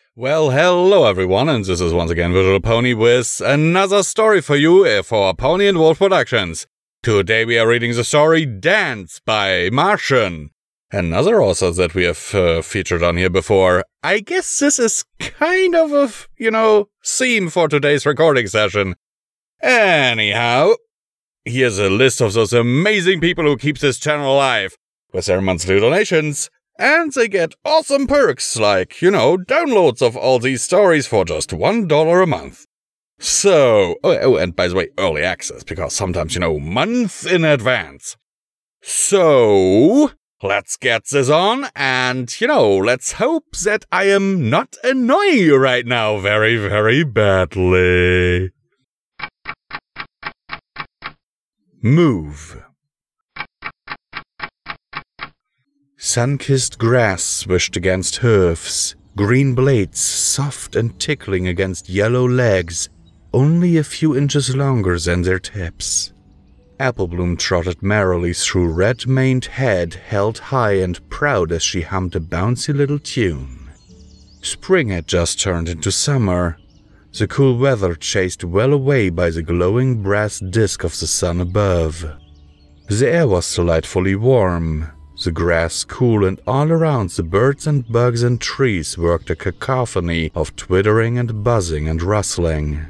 Well, hello everyone, and this is once again Visual Pony with another story for you for Pony and Wolf Productions. Today we are reading the story Dance by Martian, another author that we have featured on here before. I guess this is kind of a, theme for today's recording session. Anyhow, here's a list of those amazing people who keep this channel alive with their monthly donations. And they get awesome perks like, downloads of all these stories for just $1 a month. So, and by the way, early access, because sometimes, months in advance. So, let's get this on, and, let's hope that I am not annoying you right now very, very badly. Move. Sun-kissed grass swished against hooves, green blades soft and tickling against yellow legs, only a few inches longer than their tips. Applebloom trotted merrily through red-maned head held high and proud as she hummed a bouncy little tune. Spring had just turned into summer, the cool weather chased well away by the glowing brass disk of the sun above. The air was delightfully warm, the grass cool, and all around the birds and bugs and trees worked a cacophony of twittering and buzzing and rustling.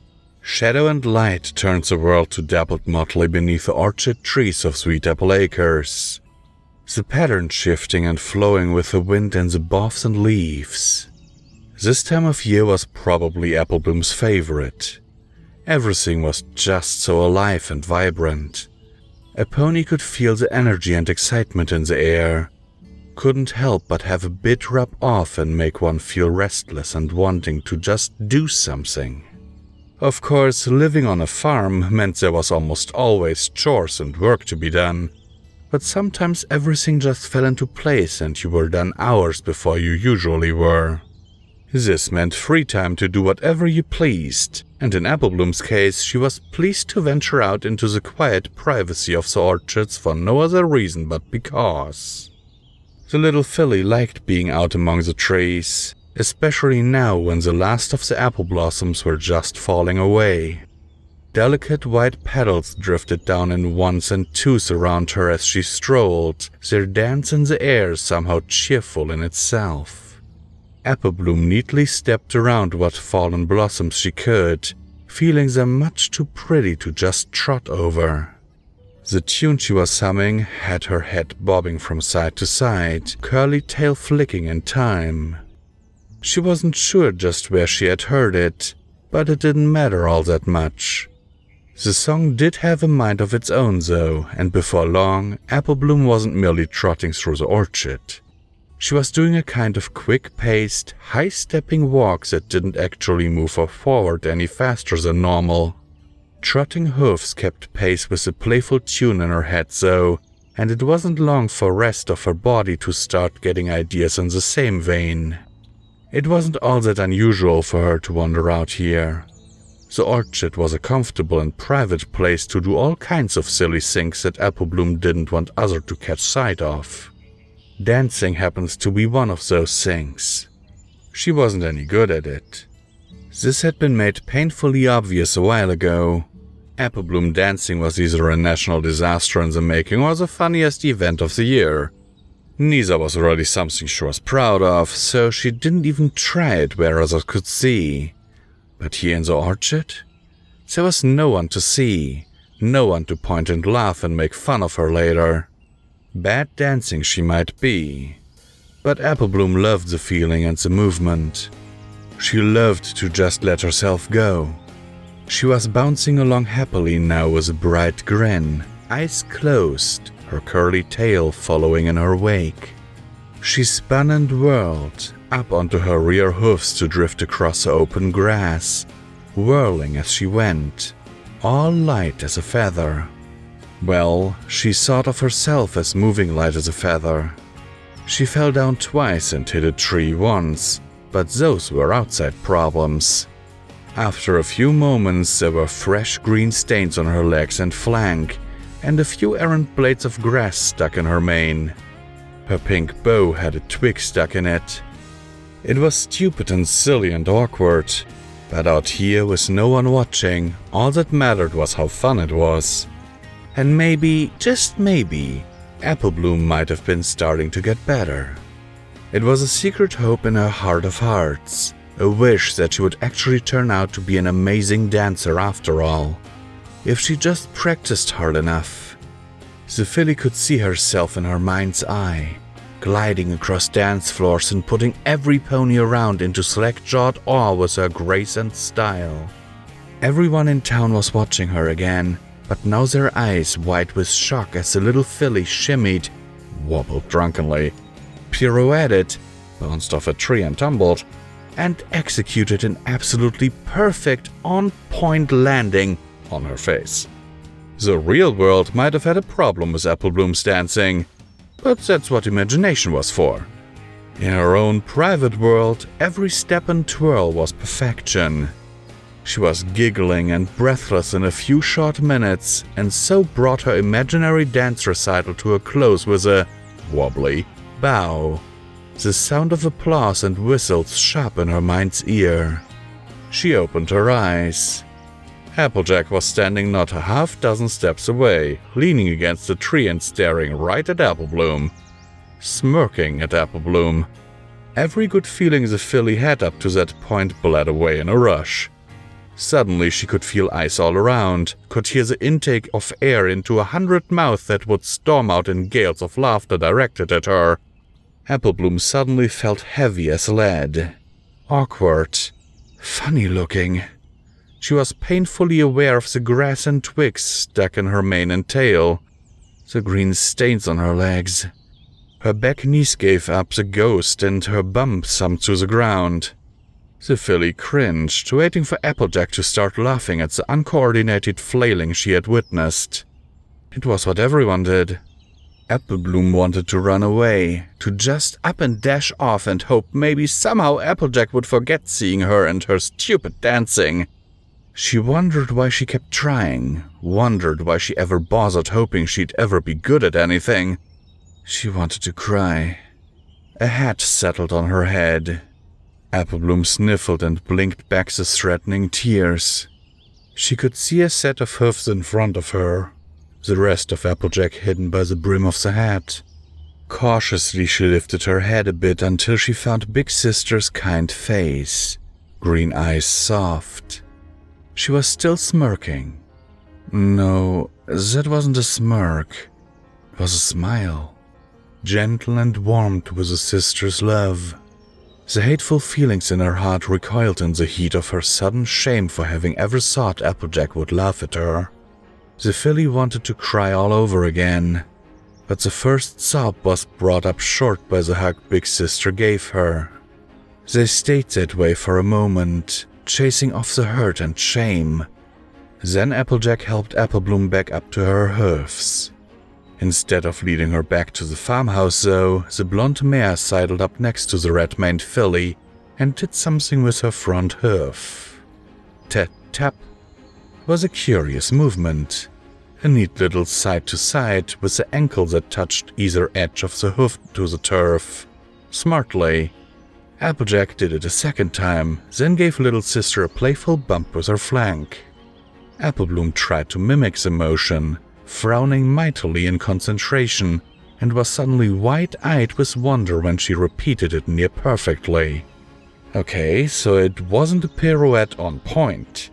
Shadow and light turned the world to dappled motley beneath the orchard trees of Sweet Apple Acres, the pattern shifting and flowing with the wind and the boughs and leaves. This time of year was probably Applebloom's favorite. Everything was just so alive and vibrant. A pony could feel the energy and excitement in the air, couldn't help but have a bit rub off and make one feel restless and wanting to just do something. Of course, living on a farm meant there was almost always chores and work to be done, but sometimes everything just fell into place and you were done hours before you usually were. This meant free time to do whatever you pleased, and in Applebloom's case, she was pleased to venture out into the quiet privacy of the orchards for no other reason but because. The little filly liked being out among the trees, especially now when the last of the apple blossoms were just falling away. Delicate white petals drifted down in ones and twos around her as she strolled, their dance in the air somehow cheerful in itself. Applebloom neatly stepped around what fallen blossoms she could, feeling them much too pretty to just trot over. The tune she was humming had her head bobbing from side to side, curly tail flicking in time. She wasn't sure just where she had heard it, but it didn't matter all that much. The song did have a mind of its own though, and before long, Applebloom wasn't merely trotting through the orchard. She was doing a kind of quick-paced, high-stepping walk that didn't actually move her forward any faster than normal. Trotting hooves kept pace with the playful tune in her head though, and it wasn't long for the rest of her body to start getting ideas in the same vein. It wasn't all that unusual for her to wander out here. The orchard was a comfortable and private place to do all kinds of silly things that Applebloom didn't want others to catch sight of. Dancing happens to be one of those things. She wasn't any good at it. This had been made painfully obvious a while ago. Applebloom dancing was either a national disaster in the making or the funniest event of the year. Neither was really something she was proud of, so she didn't even try it where others could see. But here in the orchard, there was no one to see, no one to point and laugh and make fun of her later. Bad dancing she might be, but Applebloom loved the feeling and the movement. She loved to just let herself go. She was bouncing along happily now with a bright grin, eyes closed, her curly tail following in her wake. She spun and whirled, up onto her rear hoofs to drift across the open grass, whirling as she went, all light as a feather. Well, she thought of herself as moving light as a feather. She fell down twice and hit a tree once, but those were outside problems. After a few moments, there were fresh green stains on her legs and flank, and a few errant blades of grass stuck in her mane. Her pink bow had a twig stuck in it. It was stupid and silly and awkward, but out here with no one watching, all that mattered was how fun it was. And maybe, just maybe, Apple Bloom might have been starting to get better. It was a secret hope in her heart of hearts, a wish that she would actually turn out to be an amazing dancer after all, if she just practiced hard enough. Zifili could see herself in her mind's eye, gliding across dance floors and putting every pony around into slack-jawed awe with her grace and style. Everyone in town was watching her again, but now their eyes wide with shock as the little filly shimmied, wobbled drunkenly, pirouetted, bounced off a tree and tumbled, and executed an absolutely perfect, on-point landing on her face. The real world might have had a problem with Apple Bloom's dancing, but that's what imagination was for. In her own private world, every step and twirl was perfection. She was giggling and breathless in a few short minutes, and so brought her imaginary dance recital to a close with a wobbly bow, the sound of applause and whistles sharp in her mind's ear. She opened her eyes. Applejack was standing not a half-dozen steps away, leaning against a tree and staring right at Apple Bloom. Smirking at Apple Bloom. Every good feeling the filly had up to that point bled away in a rush. Suddenly she could feel ice all around, could hear the intake of air into 100 mouths that would storm out in gales of laughter directed at her. Apple Bloom suddenly felt heavy as lead. Awkward. Funny looking. She was painfully aware of the grass and twigs stuck in her mane and tail, the green stains on her legs. Her back knees gave up the ghost and her bum thumped to the ground. The filly cringed, waiting for Applejack to start laughing at the uncoordinated flailing she had witnessed. It was what everyone did. Apple Bloom wanted to run away, to just up and dash off and hope maybe somehow Applejack would forget seeing her and her stupid dancing. She wondered why she kept trying, wondered why she ever bothered hoping she'd ever be good at anything. She wanted to cry. A hat settled on her head. Apple Bloom sniffled and blinked back the threatening tears. She could see a set of hoofs in front of her, the rest of Applejack hidden by the brim of the hat. Cautiously she lifted her head a bit until she found Big Sister's kind face, green eyes soft. She was still smirking. No, that wasn't a smirk. It was a smile, gentle and warmed with a sister's love. The hateful feelings in her heart recoiled in the heat of her sudden shame for having ever thought Applejack would laugh at her. The filly wanted to cry all over again, but the first sob was brought up short by the hug Big Sister gave her. They stayed that way for a moment, chasing off the hurt and shame. Then Applejack helped Apple Bloom back up to her hoofs. Instead of leading her back to the farmhouse, though, the blonde mare sidled up next to the red-maned filly and did something with her front hoof. Tap-tap was a curious movement, a neat little side-to-side with the ankle that touched either edge of the hoof to the turf. Smartly, Applejack did it a second time, then gave little sister a playful bump with her flank. Apple Bloom tried to mimic the motion, frowning mightily in concentration, and was suddenly wide-eyed with wonder when she repeated it near perfectly. Okay, so it wasn't a pirouette on point,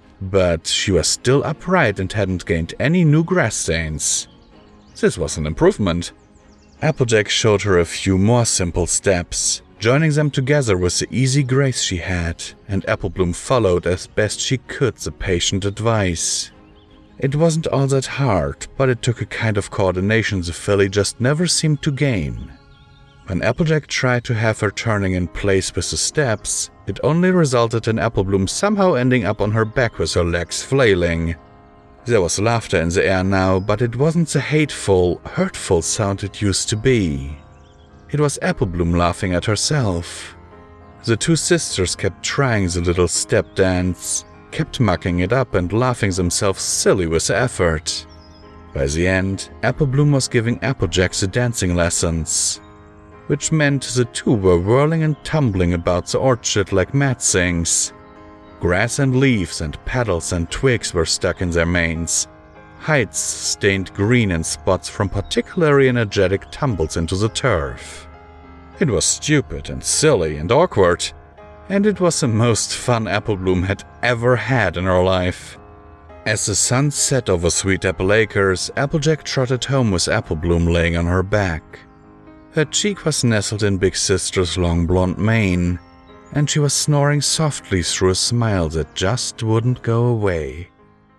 but she was still upright and hadn't gained any new grass stains. This was an improvement. Applejack showed her a few more simple steps, joining them together with the easy grace she had, and Apple Bloom followed as best she could the patient advice. It wasn't all that hard, but it took a kind of coordination the filly just never seemed to gain. When Applejack tried to have her turning in place with the steps, it only resulted in Apple Bloom somehow ending up on her back with her legs flailing. There was laughter in the air now, but it wasn't the hateful, hurtful sound it used to be. It was Apple Bloom laughing at herself. The two sisters kept trying the little step dance, kept mucking it up and laughing themselves silly with the effort. By the end, Apple Bloom was giving Applejack the dancing lessons. which meant the two were whirling and tumbling about the orchard like mad things. Grass and leaves and petals and twigs were stuck in their manes. Hides stained green in spots from particularly energetic tumbles into the turf. It was stupid and silly and awkward, and it was the most fun Applebloom had ever had in her life. As the sun set over Sweet Apple Acres, Applejack trotted home with Applebloom laying on her back. Her cheek was nestled in Big Sister's long blonde mane, and she was snoring softly through a smile that just wouldn't go away.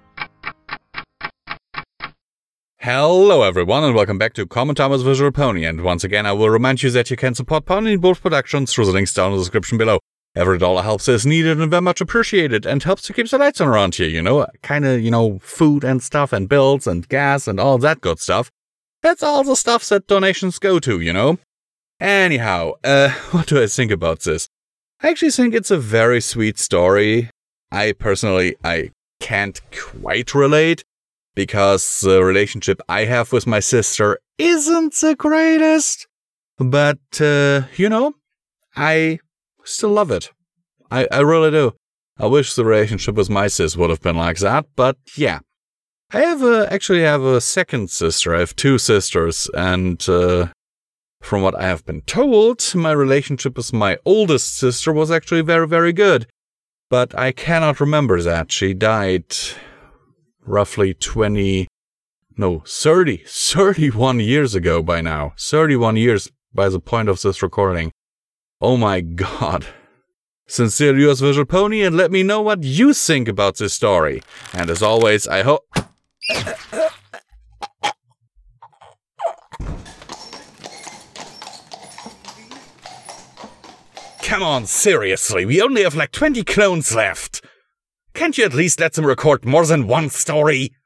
Hello everyone and welcome back to Common Time with Visual Pony, and once again I will remind you that you can support Pony and Wolf Productions through the links down in the description below. Every dollar helps is needed and very much appreciated and helps to keep the lights on around here, food and stuff and bills and gas and all that good stuff. That's all the stuff that donations go to, Anyhow, what do I think about this? I actually think it's a very sweet story. I can't quite relate, because the relationship I have with my sister isn't the greatest. But, I still love it. I really do. I wish the relationship with my sis would have been like that, but yeah. I actually have a second sister. I have two sisters, and from what I have been told, my relationship with my oldest sister was actually very, very good. But I cannot remember that. She died roughly 31 years ago by now. 31 years by the point of this recording. Oh my god. Sincerely yours, Visual Pony, and let me know what you think about this story. And as always, I hope... Come on, seriously, we only have like 20 clones left. Can't you at least let them record more than one story?